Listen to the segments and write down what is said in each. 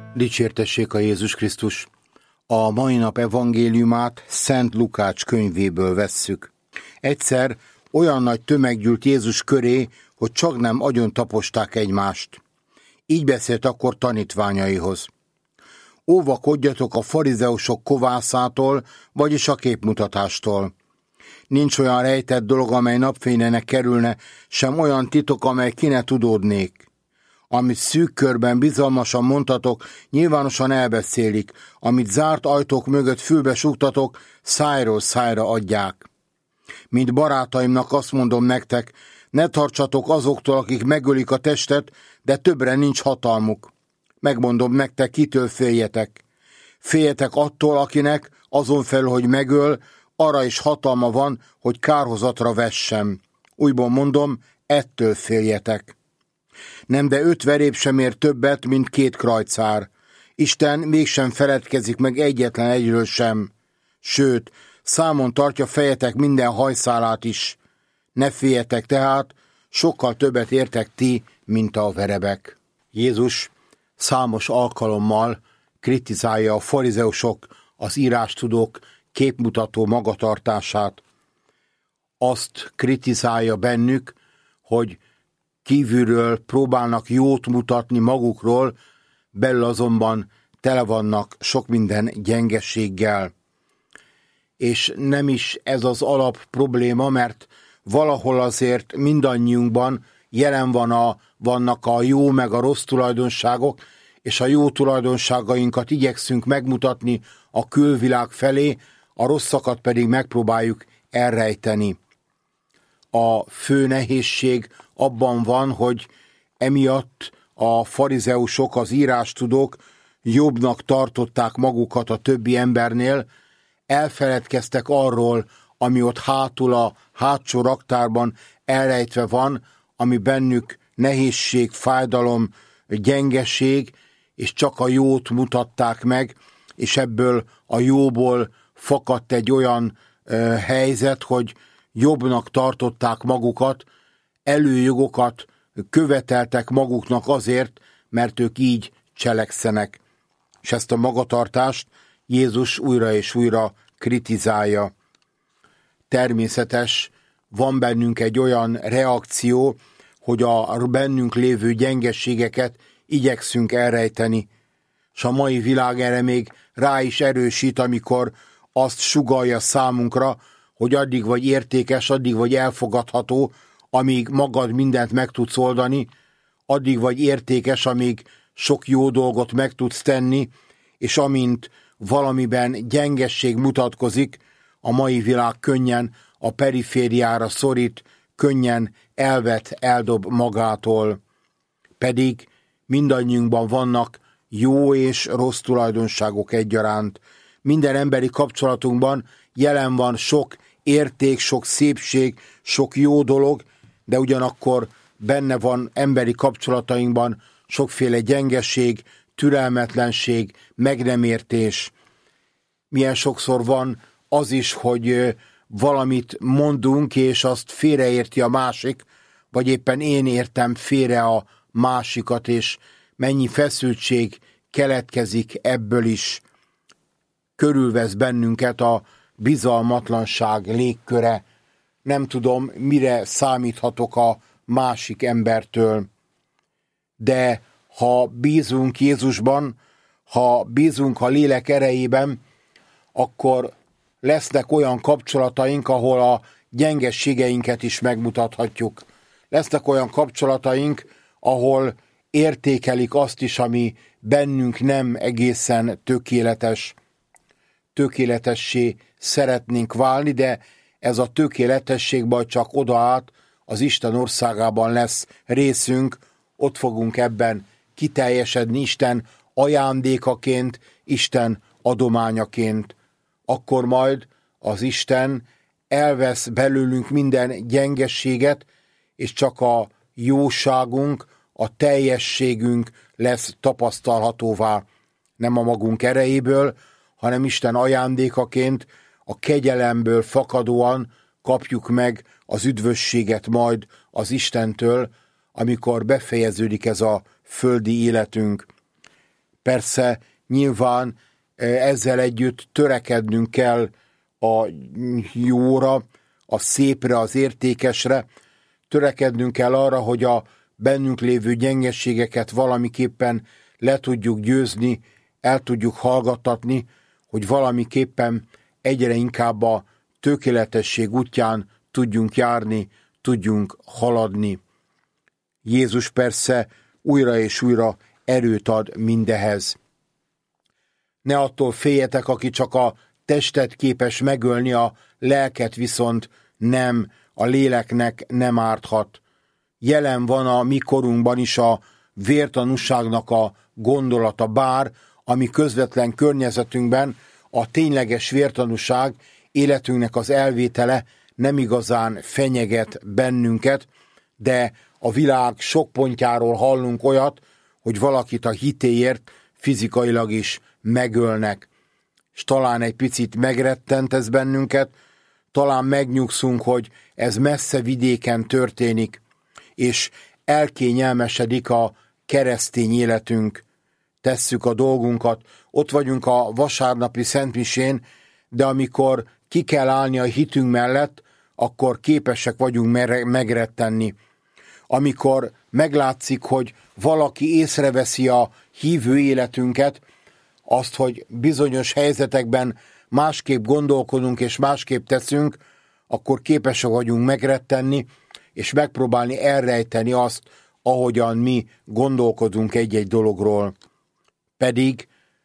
Dicsértessék a Jézus Krisztus! A mai nap evangéliumát Szent Lukács könyvéből vesszük. Egyszer olyan nagy tömeg gyűlt Jézus köré, hogy csaknem agyontaposták egymást. Így beszélt akkor tanítványaihoz. Óvakodjatok a farizeusok kovászától, vagyis a képmutatástól. Nincs olyan rejtett dolog, amely napfényének kerülne, sem olyan titok, amely ki ne tudódnék. Amit szűk körben bizalmasan mondtatok, nyilvánosan elbeszélik, amit zárt ajtók mögött fülbe súgtatok, szájról szájra adják. Mint barátaimnak azt mondom nektek, ne tartsatok azoktól, akik megölik a testet, de többre nincs hatalmuk. Megmondom nektek, kitől féljetek. Féljetek attól, akinek azon felül, hogy megöl, arra is hatalma van, hogy kárhozatra vessem. Újból mondom, ettől féljetek. Nem, de 5 verép sem ér többet, mint 2 krajcár. Isten mégsem feledkezik meg egyetlen egyről sem. Sőt, számon tartja fejetek minden hajszálát is. Ne féljetek tehát, sokkal többet értek ti, mint a verebek. Jézus számos alkalommal kritizálja a farizeusok, az írástudók képmutató magatartását. Azt kritizálja bennük, hogy kívülről próbálnak jót mutatni magukról, belül azonban tele vannak sok minden gyengeséggel. És nem is ez az alap probléma, mert valahol azért mindannyiunkban jelen vannak a jó meg a rossz tulajdonságok, és a jó tulajdonságainkat igyekszünk megmutatni a külvilág felé, a rosszakat pedig megpróbáljuk elrejteni. A fő nehézség abban van, hogy emiatt a farizeusok, az írástudók jobbnak tartották magukat a többi embernél, elfeledkeztek arról, ami ott hátul a hátsó raktárban elrejtve van, ami bennük nehézség, fájdalom, gyengeség, és csak a jót mutatták meg, és ebből a jóból fakadt egy olyan helyzet, hogy jobbnak tartották magukat, előjogokat követeltek maguknak azért, mert ők így cselekszenek. És ezt a magatartást Jézus újra és újra kritizálja. Természetes, van bennünk egy olyan reakció, hogy a bennünk lévő gyengességeket igyekszünk elrejteni. És a mai világ erre még rá is erősít, amikor azt sugallja számunkra, hogy addig vagy értékes, addig vagy elfogadható, amíg magad mindent meg tudsz oldani, addig vagy értékes, amíg sok jó dolgot meg tudsz tenni, és amint valamiben gyengesség mutatkozik, a mai világ könnyen a perifériára szorít, könnyen eldob magától. Pedig mindannyiunkban vannak jó és rossz tulajdonságok egyaránt. Minden emberi kapcsolatunkban jelen van sok érték, sok szépség, sok jó dolog, de ugyanakkor benne van emberi kapcsolatainkban sokféle gyengeség, türelmetlenség, meg nem értés. Milyen sokszor van az is, hogy valamit mondunk, és azt félreérti a másik, vagy éppen én értem félre a másikat, és mennyi feszültség keletkezik ebből is. Körülvesz bennünket a bizalmatlanság légköre. Nem tudom, mire számíthatok a másik embertől. De ha bízunk Jézusban, ha bízunk a lélek erejében, akkor lesznek olyan kapcsolataink, ahol a gyengességeinket is megmutathatjuk. Lesznek olyan kapcsolataink, ahol értékelik azt is, ami bennünk nem egészen tökéletes. Tökéletessé szeretnénk válni, de ez a tökéletesség majd csak odaállt, az Isten országában lesz részünk, ott fogunk ebben kiteljesedni Isten ajándékaként, Isten adományaként. Akkor majd az Isten elvesz belőlünk minden gyengességet, és csak a jóságunk, a teljességünk lesz tapasztalhatóvá. Nem a magunk erejéből, hanem Isten ajándékaként, a kegyelemből fakadóan kapjuk meg az üdvösséget majd az Istentől, amikor befejeződik ez a földi életünk. Persze nyilván ezzel együtt törekednünk kell a jóra, a szépre, az értékesre, törekednünk kell arra, hogy a bennünk lévő gyengességeket valamiképpen le tudjuk győzni, el tudjuk hallgattatni, hogy valamiképpen egyre inkább a tökéletesség útján tudjunk járni, tudjunk haladni. Jézus persze újra és újra erőt ad mindehez. Ne attól féljetek, aki csak a testet képes megölni, a lelket viszont nem, a léleknek nem árthat. Jelen van a mi korunkban is a vértanúságnak a gondolata, bár a mi közvetlen környezetünkben a tényleges vértanúság, életünknek az elvétele nem igazán fenyeget bennünket, de a világ sok pontjáról hallunk olyat, hogy valakit a hitéért fizikailag is megölnek. És talán egy picit megrettent ez bennünket, talán megnyugszunk, hogy ez messze vidéken történik, és elkényelmesedik a keresztény életünk. Tesszük a dolgunkat, ott vagyunk a vasárnapi szentmisén, de amikor ki kell állni a hitünk mellett, akkor képesek vagyunk megrettenni. Amikor meglátszik, hogy valaki észreveszi a hívő életünket, azt, hogy bizonyos helyzetekben másképp gondolkodunk és másképp teszünk, akkor képesek vagyunk megrettenni, és megpróbálni elrejteni azt, ahogyan mi gondolkodunk egy-egy dologról. Pedig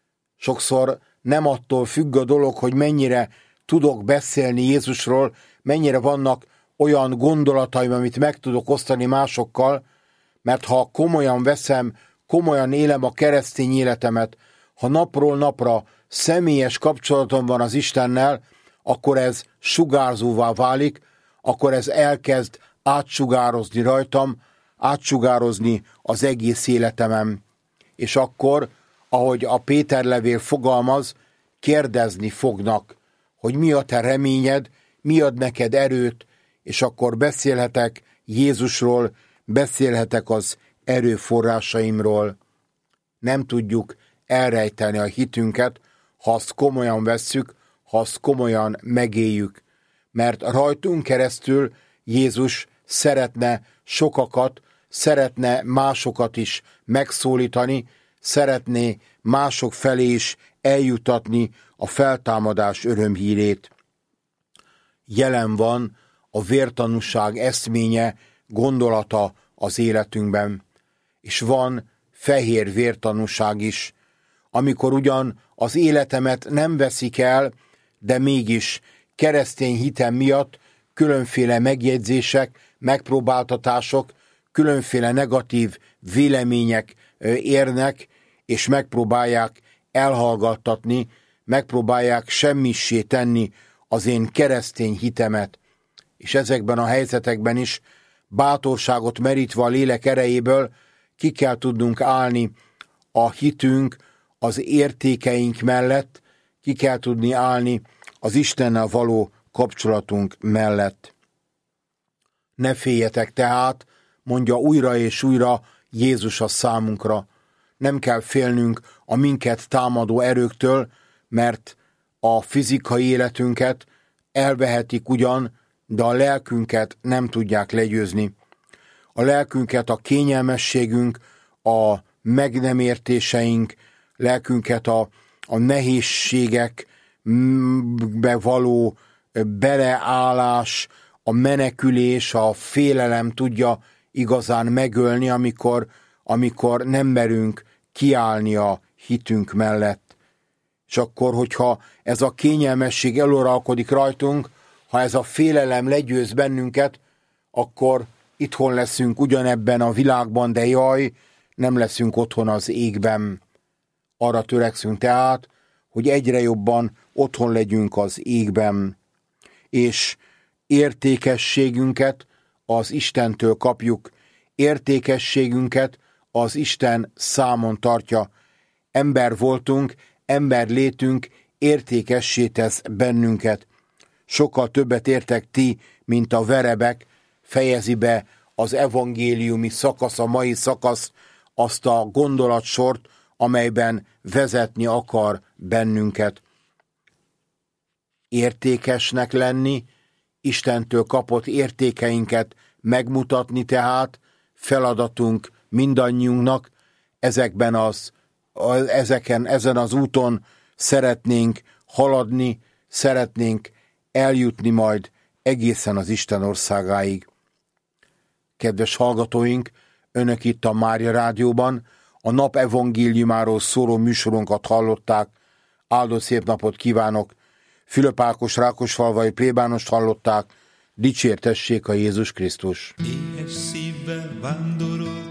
sokszor nem attól függ a dolog, hogy mennyire tudok beszélni Jézusról, mennyire vannak olyan gondolataim, amit meg tudok osztani másokkal, mert ha komolyan veszem, komolyan élem a keresztény életemet, ha napról napra személyes kapcsolatom van az Istennel, akkor ez sugárzóvá válik, akkor ez elkezd átsugározni rajtam, átsugározni az egész életemem. És akkor, ahogy a Péter levél fogalmaz, kérdezni fognak, hogy mi a te reményed, mi ad neked erőt, és akkor beszélhetek Jézusról, beszélhetek az erőforrásaimról. Nem tudjuk elrejteni a hitünket, ha azt komolyan vesszük, ha azt komolyan megéljük. Mert rajtunk keresztül Jézus szeretne sokakat, szeretne másokat is megszólítani, szeretné mások felé is eljutatni a feltámadás örömhírét. Jelen van a vértanúság eszménye, gondolata az életünkben, és van fehér vértanúság is, amikor ugyan az életemet nem veszik el, de mégis keresztény hitem miatt különféle megjegyzések, megpróbáltatások, különféle negatív vélemények érnek, és megpróbálják elhallgattatni, megpróbálják semmissé tenni az én keresztény hitemet. És ezekben a helyzetekben is bátorságot merítve a lélek erejéből ki kell tudnunk állni a hitünk, az értékeink mellett, ki kell tudni állni az Istennel való kapcsolatunk mellett. Ne féljetek tehát, mondja újra és újra Jézus a számunkra. Nem kell félnünk a minket támadó erőktől, mert a fizikai életünket elvehetik ugyan, de a lelkünket nem tudják legyőzni. A lelkünket a kényelmességünk, a meg nem értéseink, lelkünket a nehézségekbe való beleállás, a menekülés, a félelem tudja igazán megölni, amikor nem merünk kiállni a hitünk mellett. És akkor, hogyha ez a kényelmesség eluralkodik rajtunk, ha ez a félelem legyőz bennünket, akkor itthon leszünk ugyanebben a világban, de jaj, nem leszünk otthon az égben. Arra törekszünk tehát, hogy egyre jobban otthon legyünk az égben, és értékességünket az Istentől kapjuk, értékességünket az Isten számon tartja. Ember voltunk, ember létünk értékessé tesz bennünket. Sokkal többet értek ti, mint a verebek, fejezi be az evangéliumi szakasz, a mai szakasz, azt a gondolatsort, amelyben vezetni akar bennünket. Értékesnek lenni, Istentől kapott értékeinket megmutatni tehát feladatunk mindannyiunknak, ezen az úton szeretnénk haladni, szeretnénk eljutni majd egészen az Isten országáig. Kedves hallgatóink, önök itt a Mária Rádióban a nap evangéliumáról szóló műsorunkat hallották. Áldott szép napot kívánok! Fülöp Ákos Rákosfalvai plébánost hallották. Dicsértessék a Jézus Krisztus! Éhes szívvel vándorol